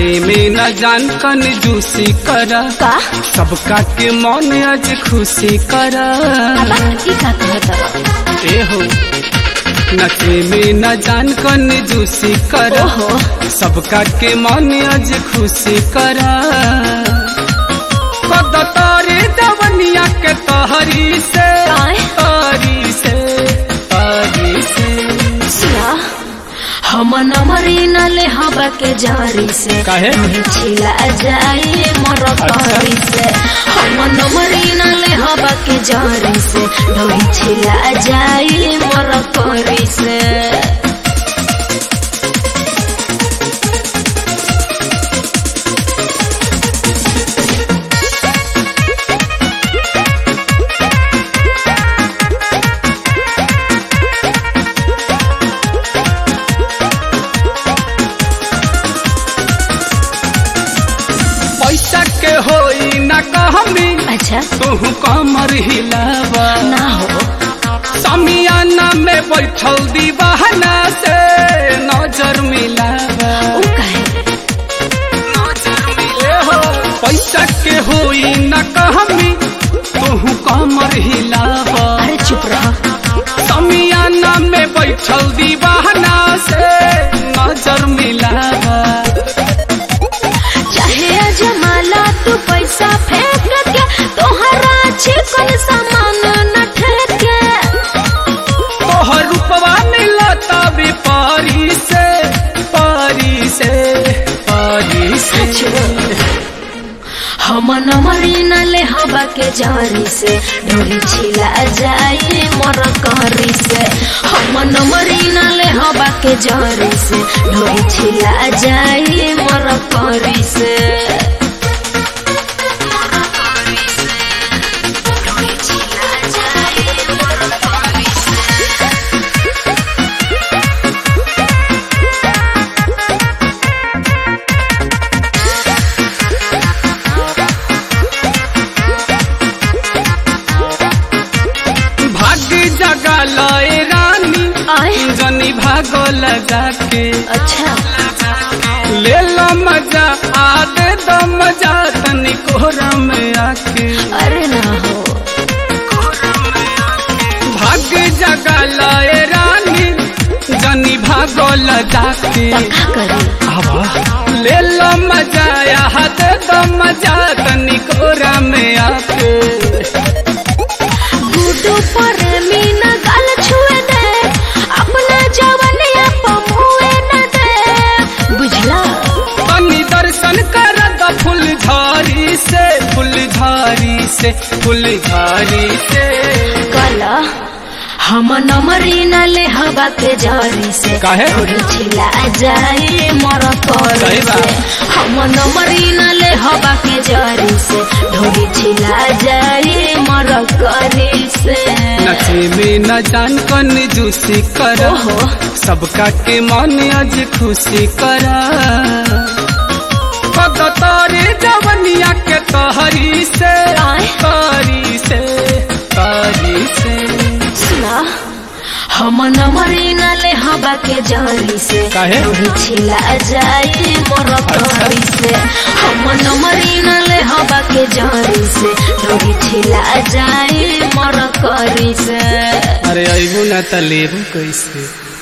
नशे में न जान कन जूसी करा का सबका के मन आज खुशी करा ई का कहत ए हो नशे में न जान कन जूसी करा ओहो सबका के मन आज खुशी करा कद तारे दवनिया के तहरी से तारी से तारी से सुना हम नमरी न ले हवा के जारी से काहे छिला जाए मोर करी से हम नमरी न ले हवा के जारी से ढोई छिला जाए मोर करी से के होई न कहमी अच्छा तू कमर हिलावा ना हो समियाना में बैठल दीवाना से नजर मिलावा उ काहे हो पैसा के होई न कहमी तू कमर हिलावा अरे चुप रह समियाना में बैठल दीवाना से नजर मिलावा चाहे जमाला तू पैसा फेंक के तोहरा चिकन सामान न ठेके तोहर रूपवा मिलता भी पारी से पारी से पारी से हम नमरी न ले हवा के जारी से ढोली छिला जाए मोर करी से हम नमरी न ले हवा के जारी से ढोली छिला जाए मोर करी से जगा लए रानी जनी भागो लगा के अच्छा ले लो मजा आदे दो मजा तनी कोहरा में आके अरे ना हो भाग जगा लए रानी जनी भागो लगा के का करी ले लो मजा आदे दो मजा तनी कोहरा में आके गुडू पर मीना गाल छुए दे अपना जवनिया पमुए न दे बुझला तनी दर्शन कर द फुलझारी से फुलझारी से फुलझारी से कला हम नमरी न ले हवा के जारी से काहे थोड़ी छिला जाए मोर सही करी बात। से हम नमरी न ले हवा के जारी से थोड़ी छिला जाए मोर करी से नशे में न जान कन जूसी करा ओहो सबका के मन आज खुशी करा कद तारे जवनिया के तहरी से तारी से तारी से सुना हम नमरी न ले हवा के जारी से काहे थोड़ी छिला जाए मोर करी से हम नमरी न ले हवा के जारी से थोड़ी छिला जाए मोर करी से अरे अबू न तलेबू कैसे